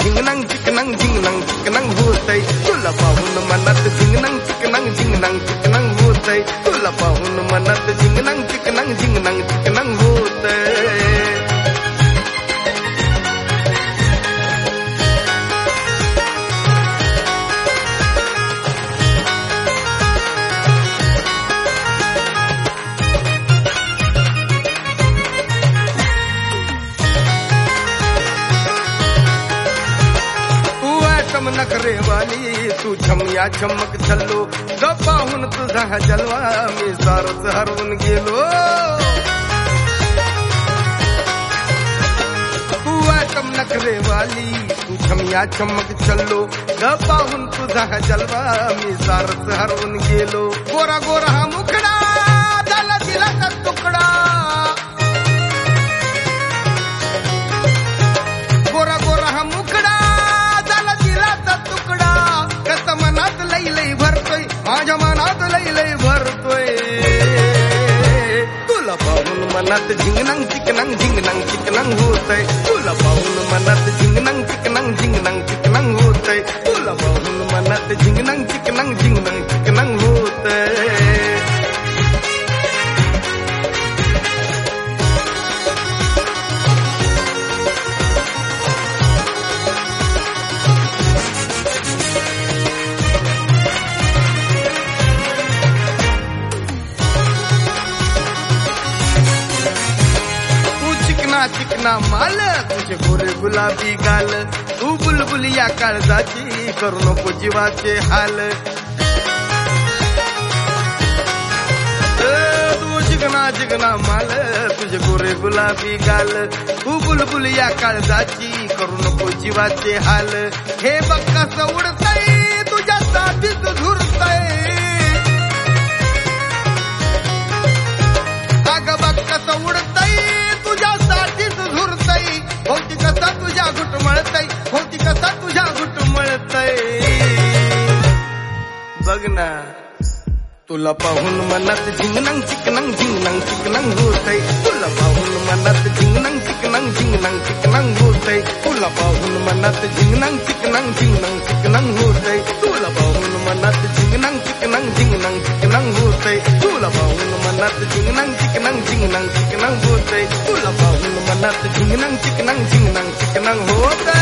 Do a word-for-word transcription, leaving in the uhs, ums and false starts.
झिंगनंग चिकनंग झिंगनंग चिकनंग होतय तुला पाहून मनात झिंगनंग चिकनंग झिंगनंग चिकनंग होतय तुला पाहून मनात झिंगनंग चिकनंग झिंगनंग चिकनंग होतय नखरे वाली तू छमया चमक छल्लो ग पाहून तुझा जलवा मी सारच हरवून गेलो तू आटम नखरे वाली तू छमया चमक छल्लो ग पाहून तुझा जलवा मी सारच हरवून गेलो गोरा गोरा हा मुखडा झाला दिला का तुकडा गोरा गोरा हा मुखडा मनात लई लई भरतोय माझ्या मनात लई लई भरतोय तुला पाहून मनात झिंगनंग चिकनंग झिंगनंग चिकनंग होतय तुला पाहून मनात झिंगनंग चिकनंग झिंगनंग चिकनंग होतय तुला पाहून मनात झिंगनंग चिकनंग झिंगनंग चिकनंग होतय चिकना माल तुझे गोरे गुलाबी गाल तू बुलबुलिया काळजाची करू नको जीवाचे हाल तू चिकना चिकना माल तुझे गोरे गुलाबी गाल तू बुलबुलिया काळजाची करू नको जीवाचे हाल हे बघ कसं उडतय तुझ्या साथीत झुरतय अग बघ कसं उडतय तुझ्या साठीच झुरतय होती कसा तुझ्या घुटमळतय होती कसा तुझ्या घुटमळतय बघ ना तुला पाहून मनात झिंगनंग चिकनंग झिंगनंग चिकनंग होतय तुला पाहून मनात झिंगनंग चिकनंग झिंगनंग चिकनंग होतय तुला पाहून मनात झिंगनंग चिकनंग झिंगनंग चिकनंग होतय तुला पाहून मनात झिंगनंग चिकनंग झिंगनंग चिकनंग होतय तुला पाहून मनात झिंगनंग चिकनंग झिंगनंग चिकनंग होतय तुला पाहून मनात झिंगनंग चिकनंग झिंगनंग चिकनंग होतय